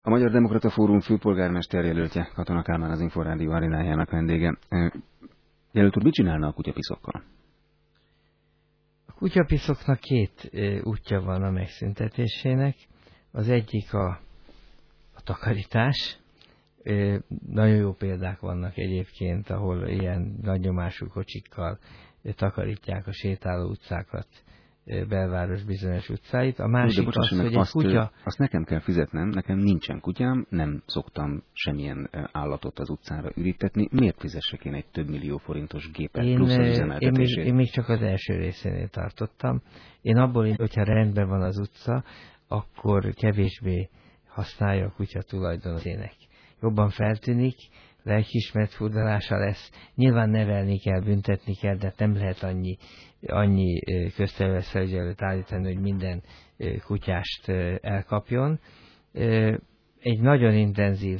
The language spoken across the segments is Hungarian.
A Magyar Demokrata Fórum főpolgármesterjelöltje Katona Kálmán az Inforádió arénájának vendége. Jelölt úr, mit csinálna a kutyapiszokkal? A kutyapiszoknak két útja van a megszüntetésének. Az egyik a takarítás. Nagyon jó példák vannak egyébként, ahol ilyen nagynyomású kocsikkal takarítják a sétáló utcákat, belváros bizonyos utcáit. A másik az, hogy egy kutya... Azt nekem kell fizetnem, nekem nincsen kutyám, nem szoktam semmilyen állatot az utcára ürítetni. Miért fizessek én egy több millió forintos gépet plusz az üzemeltetését? Én még csak az első részénél tartottam. Én abból, hogyha rendben van az utca, akkor kevésbé használja a kutya tulajdonosének. Jobban feltűnik, lelkiismeret furdalása lesz. Nyilván nevelni kell, büntetni kell, de nem lehet annyi közterületfelügyelőt állítani, hogy minden kutyást elkapjon. Egy nagyon intenzív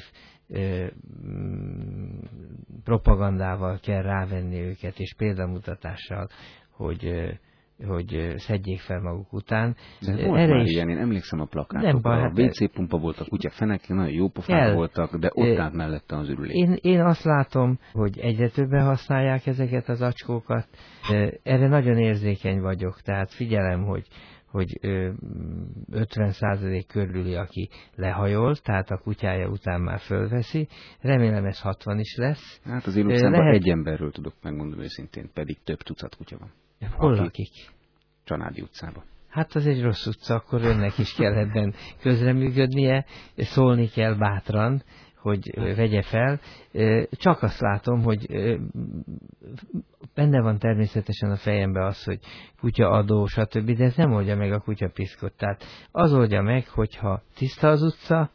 propagandával kell rávenni őket, és példamutatással, hogy szedjék fel maguk után. De volt már ilyen, én emlékszem a plakátokra. A WC pumpa volt, a kutya fenekén, nagyon jó pofák voltak, de ott állt mellette az ürülék. Én azt látom, hogy egyre többen használják ezeket az acskókat. Erre nagyon érzékeny vagyok, tehát figyelem, hogy 50% körüli, aki lehajol, tehát a kutyája után már fölveszi. Remélem ez 60 is lesz. Hát az én utcámban egy emberről tudok megmondani őszintén, pedig több tucat kutya van. Hol lakik? Csanádi utcában. Hát az egy rossz utca, akkor önnek is kell ebben közreműködnie, szólni kell bátran, hogy vegye fel. Csak azt látom, hogy benne van természetesen a fejemben az, hogy kutyaadó, stb., de ez nem oldja meg a kutyapiszkot. Tehát az oldja meg, hogyha tiszta az utca,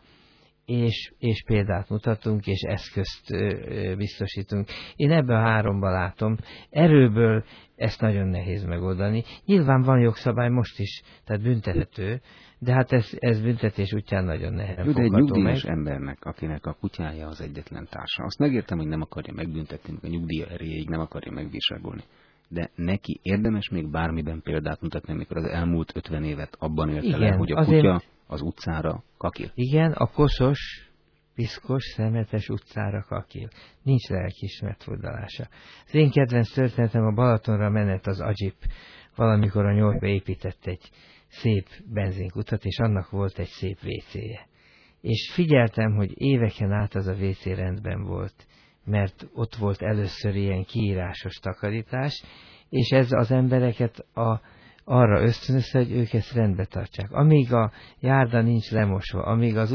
és példát mutatunk, és eszközt biztosítunk. Én ebben a háromban látom. Erőből ezt nagyon nehéz megoldani. Nyilván van jogszabály most is, tehát büntethető, de hát ez büntetés útján nagyon nehezen fogható meg. De egy nyugdíjas embernek, akinek a kutyája az egyetlen társa, azt megértem, hogy nem akarja megbüntetni, meg a nyugdíja erejéig nem akarja megbírságolni. De neki érdemes még bármiben példát mutatni, amikor az elmúlt 50 évet abban élte le, hogy a kutya az utcára kakil. Igen, a koszos, piszkos, szemetes utcára kakil. Nincs lelkiismeret furdalása. Az én kedvenc történetem, a Balatonra menet az Agyip. Valamikor a 80-ban épített egy szép benzinkutat, és annak volt egy szép WC-je. És figyeltem, hogy éveken át az a WC rendben volt, mert ott volt először ilyen kiírásos takarítás, és ez az embereket arra ösztönözte, hogy ők ezt rendbe tartsák. Amíg a járda nincs lemosva, amíg az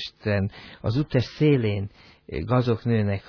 úttest szélén gazok nőnek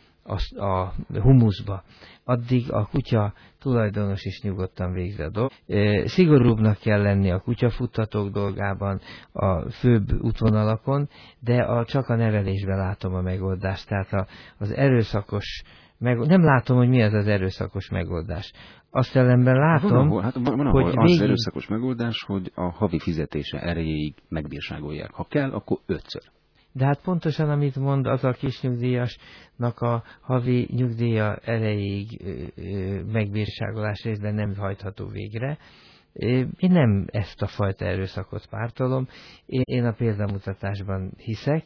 a humuszba, addig a kutya tulajdonos is nyugodtan végzi a dolgot. Szigorúbbnak kell lenni a kutyafuttatók dolgában, a főbb útvonalakon, de csak a nevelésben látom a megoldást. Tehát az erőszakos nem látom, hogy mi az erőszakos megoldás. Azt ellenben látom, hogy az erőszakos megoldás, hogy a havi fizetése erejéig megbírságolják. Ha kell, akkor 5-ször. De hát pontosan, amit mond, az a kis nyugdíjasnak a havi nyugdíja erejéig megbírságolás részben nem hajtható végre. Én nem ezt a fajta erőszakot pártolom, én a példamutatásban hiszek,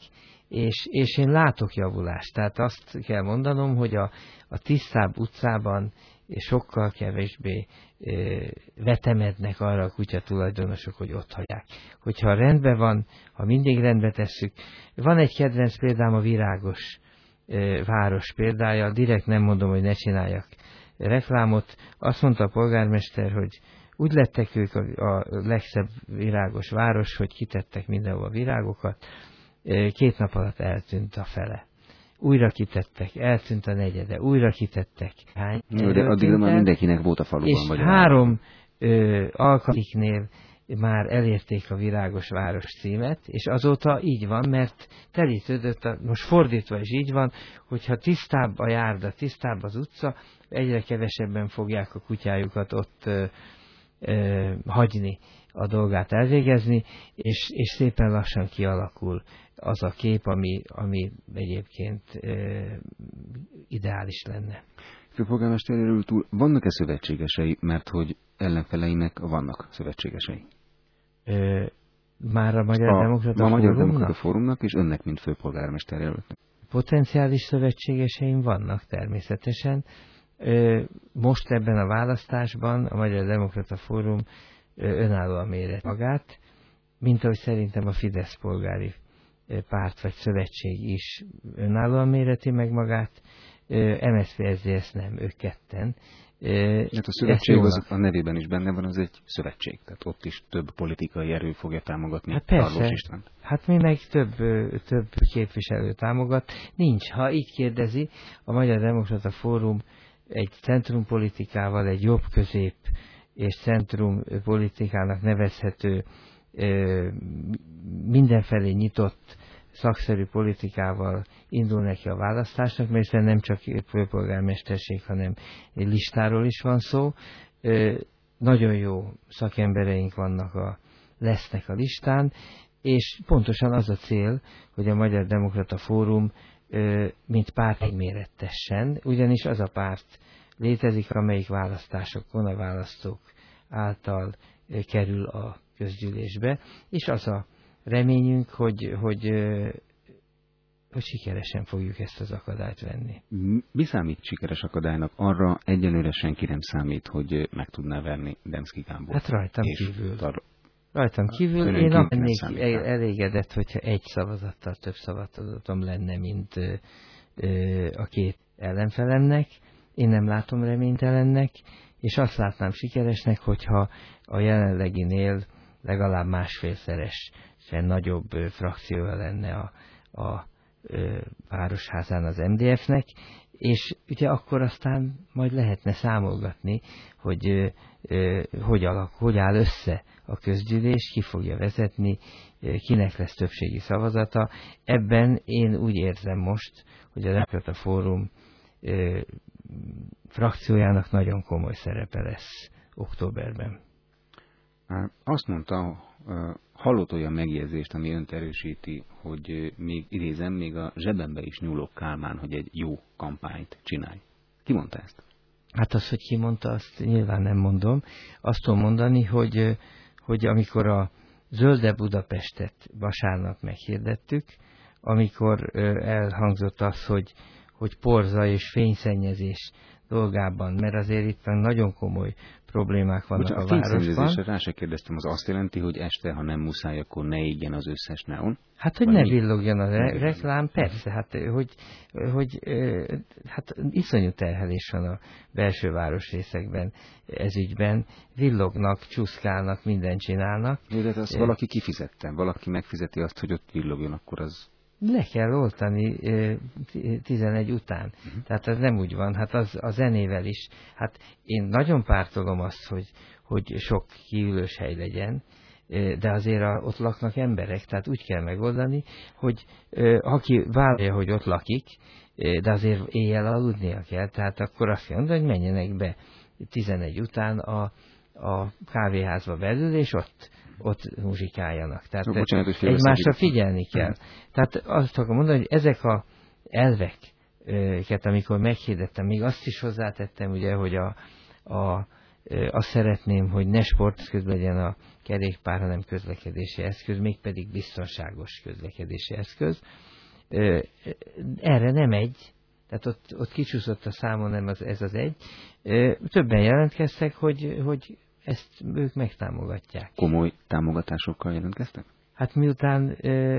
és én látok javulást. Tehát azt kell mondanom, hogy a tisztább utcában sokkal kevésbé vetemednek arra a kutya tulajdonosok, hogy ott hagyják. Hogyha rendben van, ha mindig rendbe tesszük. Van egy kedvenc példám, a virágos város példája, direkt nem mondom, hogy ne csináljak reklámot. Azt mondta a polgármester, hogy úgy lettek ők a legszebb virágos város, hogy kitettek mindenhol a virágokat, 2 nap alatt eltűnt a fele. Újra kitettek, eltűnt a negyede, újra kitettek. De addig már mindenkinek volt a faluban. És 3 alkalmiknél már elérték a virágos város címet, és azóta így van, mert telítődött, most fordítva is így van, hogyha tisztább a járda, tisztább az utca, egyre kevesebben fogják a kutyájukat ott hagyni a dolgát elvégezni, és szépen lassan kialakul az a kép, ami egyébként ideális lenne. Főpolgármester jelölt úr, vannak-e szövetségesei, mert hogy ellenfeleinek vannak szövetségesei? Már a Magyar Demokrata Fórumnak? A Magyar Fórumnak? Demokrata Fórumnak és önnek, mint főpolgármester jelöltnek. Potenciális szövetségeseim vannak természetesen. Most ebben a választásban a Magyar Demokrata Fórum önállóan méret magát, mint ahogy szerintem a Fidesz polgári párt vagy szövetség is önállóan méreti meg magát, MSZP-SZDSZ nem, ők ketten. Hát a szövetség az a nevében is benne van, az egy szövetség, tehát ott is több politikai erő fogja támogatni. Hát persze, hát mi meg több képviselő támogat. Nincs, ha így kérdezi, a Magyar Demokrata Fórum egy centrumpolitikával, egy jobb-közép és centrumpolitikának nevezhető, mindenfelé nyitott szakszerű politikával indul neki a választásnak, mert hiszen nem csak főpolgármesterség, hanem egy listáról is van szó. Nagyon jó szakembereink lesznek a listán, és pontosan az a cél, hogy a Magyar Demokrata Fórum mint párt megmérettessen, ugyanis az a párt létezik, amelyik választásokon a választók által kerül a közgyűlésbe, és az a reményünk, hogy sikeresen fogjuk ezt az akadályt venni. Mi számít sikeres akadálynak? Arra egyelőre senki nem számít, hogy meg tudná verni Demszky Gábor. Hát rajtam kívül én nem lennék elégedett, hogyha egy szavazattal több szavazatom lenne, mint a két ellenfelemnek. Én nem látom reménytelennek, és azt látnám sikeresnek, hogyha a jelenleginél legalább másfélszeresen nagyobb frakciója lenne a Városházán az MDF-nek, és ugye akkor aztán majd lehetne számolgatni, hogy hogy áll össze a közgyűlés, ki fogja vezetni, kinek lesz többségi szavazata. Ebben én úgy érzem most, hogy a Demokrata Fórum frakciójának nagyon komoly szerepe lesz októberben. Azt mondta, hallott olyan megjegyzést, ami önt erősíti, hogy még idézem, még a zsebembe is nyúlok Kálmán, hogy egy jó kampányt csinálj. Ki mondta ezt? Hát az, hogy ki mondta, azt nyilván nem mondom. Azt tudom mondani, hogy amikor a Zöldebb Budapestet vasárnap meghirdettük, amikor elhangzott az, hogy porza és fényszennyezés dolgában, mert azért itt nagyon komoly problémák vannak a városban. A fényszennyezésre rá se kérdeztem, az azt jelenti, hogy este, ha nem muszáj, akkor ne égjen az összes neon? Hát, hogy ne villogjon a reklám, persze, hát iszonyú terhelés van a belső városrészekben ez ügyben, villognak, csúszkálnak, mindent csinálnak. Jó, de azt valaki kifizette, valaki megfizeti azt, hogy ott villogjon, akkor az... Le kell oltani 11 után. Tehát ez nem úgy van, hát az a zenével is. Hát én nagyon pártolom azt, hogy sok kiülős hely legyen, de azért ott laknak emberek, tehát úgy kell megoldani, hogy aki vállalja, hogy ott lakik, de azért éjjel aludnia kell, tehát akkor azt kell mondani, hogy menjenek be 11 után a kávéházba belül, és ott muzsikáljanak. Tehát egymásra figyelni kell. Tehát azt akarom mondani, hogy ezek az elveket, amikor meghirdettem, még azt is hozzátettem, ugye, hogy azt szeretném, hogy ne sporteszköz legyen a kerékpár, hanem közlekedési eszköz, mégpedig biztonságos közlekedési eszköz. Erre nem egy, tehát ott kicsúszott a számon, nem ez az egy. Többen jelentkeztek, hogy ezt ők megtámogatják. Komoly támogatásokkal jelentkeztek? Hát miután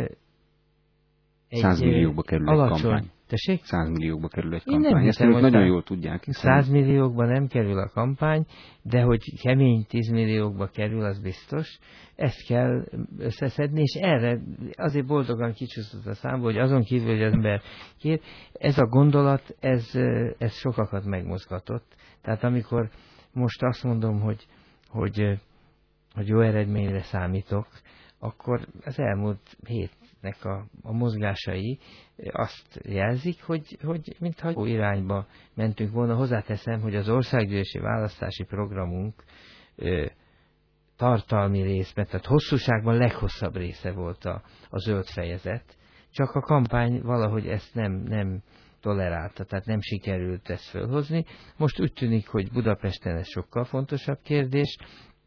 100 milliókba kerül egy kampány. Tessék? 100 milliókba kerül egy kampány. Ezt ők nagyon jól tudják. 100 milliókba nem kerül a kampány, de hogy kemény 10 milliókba kerül, az biztos. Ezt kell összeszedni, és erre azért boldogan kicsúszott a számból, hogy azon kívül, hogy az ember kér, ez a gondolat, ez sokakat megmozgatott. Tehát amikor most azt mondom, hogy jó eredményre számítok, akkor az elmúlt hétnek a mozgásai azt jelzik, hogy mintha jó irányba mentünk volna. Hozzáteszem, hogy az országgyűlési választási programunk tartalmi részben, tehát hosszúságban leghosszabb része volt a zöld fejezet, csak a kampány valahogy ezt nem tolerálta, tehát nem sikerült ezt fölhozni. Most úgy tűnik, hogy Budapesten ez sokkal fontosabb kérdés,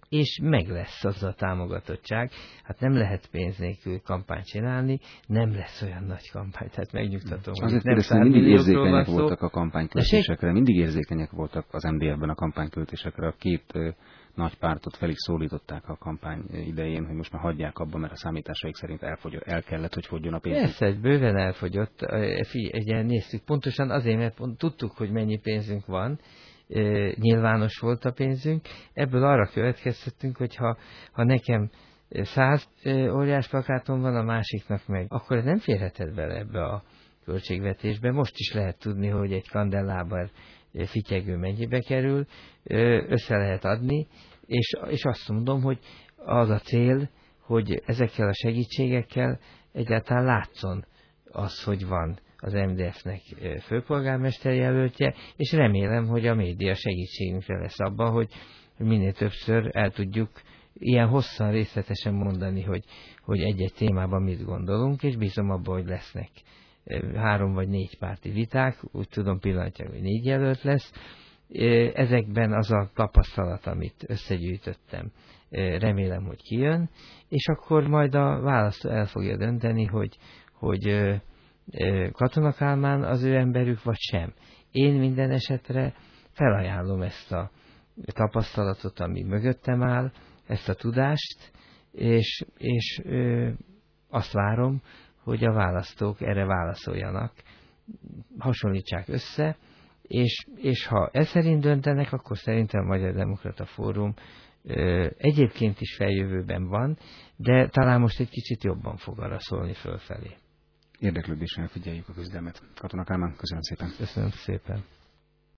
és meg lesz az a támogatottság. Hát nem lehet pénz nélkül kampányt csinálni, nem lesz olyan nagy kampány, tehát megnyugtatom. Azért kérdeztem, mindig érzékenyek voltak a kampányköltésekre, mindig érzékenyek voltak az MDF-ben a kampányköltésekre. A két nagy pártot fel is szólították a kampány idején, hogy most már hagyják abba, mert a számításaik szerint el kellett, hogy fogjon a pénz. Persze, egy bőven elfogyott. Figyelj, néztük, pontosan azért, mert tudtuk, hogy mennyi pénzünk van, nyilvános volt a pénzünk, ebből arra következtettünk, hogy ha nekem 100 óriás plakátom van, a másiknak meg, akkor nem férheted bele ebbe a költségvetésbe. Most is lehet tudni, hogy egy kandellábar fityegő mennyibe kerül, össze lehet adni, és azt mondom, hogy az a cél, hogy ezekkel a segítségekkel egyáltalán látszon az, hogy van az MDF-nek főpolgármester jelöltje, és remélem, hogy a média segítségünkre lesz abban, hogy minél többször el tudjuk ilyen hosszan, részletesen mondani, hogy egy-egy témában mit gondolunk, és bízom abban, hogy lesznek 3 vagy 4 párti viták, úgy tudom pillanatnyilag, hogy 4 jelölt lesz. Ezekben az a tapasztalat, amit összegyűjtöttem, remélem, hogy kijön, és akkor majd a választó el fogja dönteni, hogy Katona Kálmán az ő emberük, vagy sem. Én minden esetre felajánlom ezt a tapasztalatot, ami mögöttem áll, ezt a tudást, és azt várom, hogy a választók erre válaszoljanak, hasonlítsák össze, és ha ez szerint döntenek, akkor szerintem a Magyar Demokrata Fórum egyébként is feljövőben van, de talán most egy kicsit jobban fog arra szólni fölfelé. Érdeklődéssel figyeljük a küzdelmet. Katona Kálmán, köszönöm szépen. Köszönöm szépen.